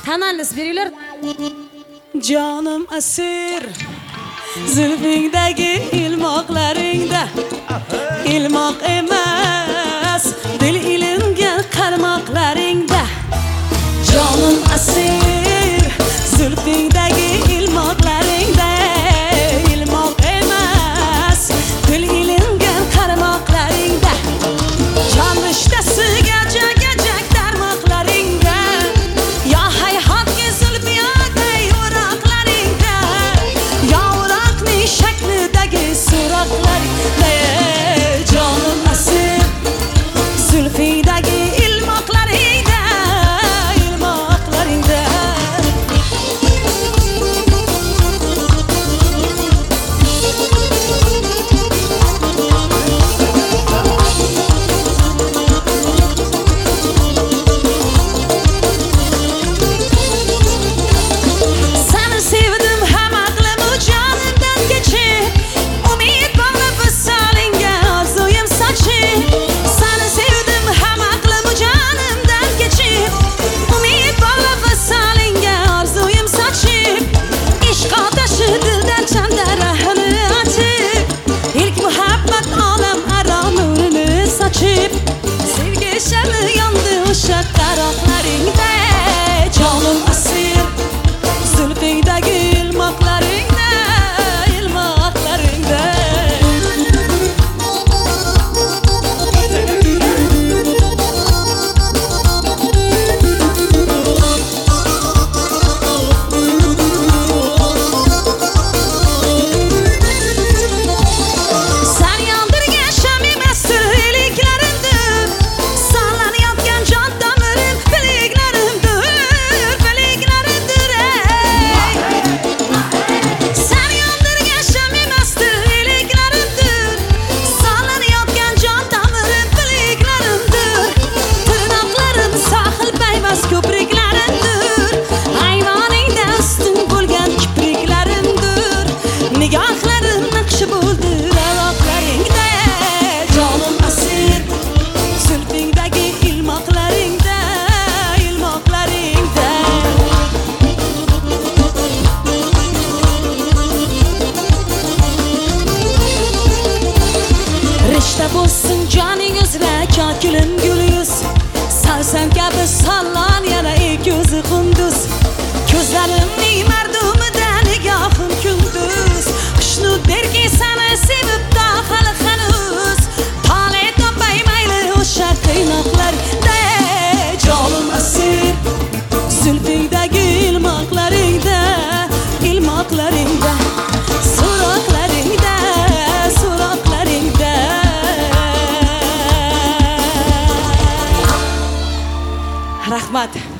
Tanangiz beringlar. Canım asir zulfingdagi ilmoqlaringda ilmoq emas dil ilingan qarmoqlaringda Canım asir zulfingdagi ilmoqlaringda ilmoq emas dil ilingan qarmoqlaringda Changishdasi gajak darmoqlaringda ya hayhotga zulfiyaday o'roqlaringda ya o'roqning shaklidagi so'roqlaringda Canım asir zulfingdagi ilmoqlaringda ilmoqlaringda Seni sevdim hem aklımı canımdan geçip Umid bağlı vısalınga arzuyum saçıp Seni sevdim hem aklımı canımdan geçip Umid bağlı vısalınga arzuyum saçıp İşq ateşi dilden çandarahını açıp İlk muhabbet alem ara nurunu saçıp Sevgi şerli yandı uşak qaroqlaringda Canım asir zulfingdagi ilmoqlaringda ilmoqlaringda Sen yandırgan şamimasdir iliklerimdir Sallanayotgan jon tomirim biliklarimdir biliklarimdir Sen yandırgan şamimasdir iliklerimdir Sallanayotgan jon tomirim biliklarimdir Tırnoqlarim sahil payvas ko'priklarimdir Ayvoningda ustun bo'lgan kipriklarimdir Nigohlarim naqshi bo'ldi aloqlaringda Canım asir zulfingdagi ilmoqlaringda ilmoqlaringda Rishta bo'lsin joning uzra kokilim gul yuz Savsam kabi sallan yana ko'zi qunduz Ko'zlarimning mardumida nigohim kunduz Xushnud derki seni sevib hali hanuz Tole topay mayli o'sha qiynoqlarda Canım asir zulfingdagi ilmoqlaringda ilmoqlaringda so'roqlaringda so'roqlaringda Rahmat